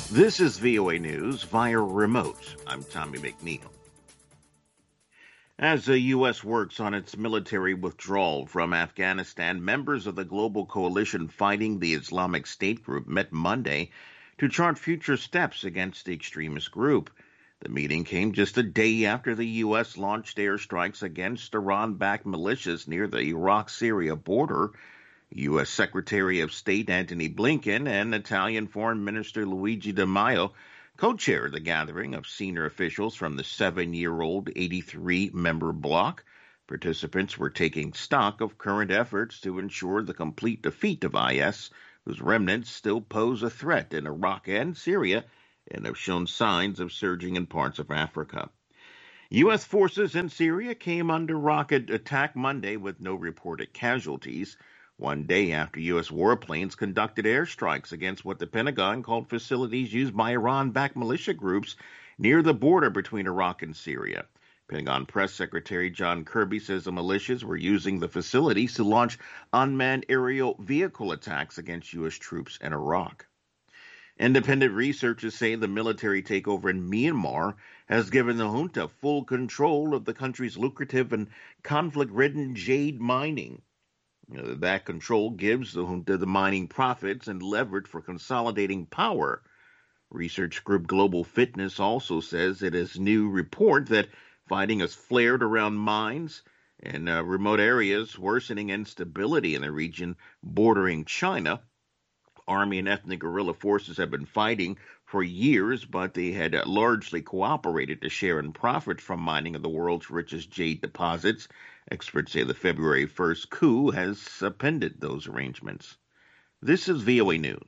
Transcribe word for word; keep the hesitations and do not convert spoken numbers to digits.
This is V O A News via remote. I'm Tommy McNeil. As the U S works on its military withdrawal from Afghanistan, members of the global coalition fighting the Islamic State group met Monday to chart future steps against the extremist group. The meeting came just a day after the U S launched airstrikes against Iran-backed militias near the Iraq-Syria border. U S. Secretary of State Antony Blinken and Italian Foreign Minister Luigi Di Maio co-chaired the gathering of senior officials from the seven-year-old eighty-three member bloc. Participants were taking stock of current efforts to ensure the complete defeat of I S, whose remnants still pose a threat in Iraq and Syria and have shown signs of surging in parts of Africa. U S forces in Syria came under rocket attack Monday with no reported casualties, one day after U S warplanes conducted airstrikes against what the Pentagon called facilities used by Iran-backed militia groups near the border between Iraq and Syria. Pentagon Press Secretary John Kirby says the militias were using the facilities to launch unmanned aerial vehicle attacks against U S troops in Iraq. Independent researchers say the military takeover in Myanmar has given the junta full control of the country's lucrative and conflict-ridden jade mining. That control gives the junta the mining profits and leverage for consolidating power. Research group Global Fitness also says it has new report that fighting has flared around mines in uh, remote areas, worsening instability in the region bordering China. Army and ethnic guerrilla forces have been fighting for years, but they had uh, largely cooperated to share in profits from mining of the world's richest jade deposits. Experts say the February first coup has upended those arrangements. This is V O A News.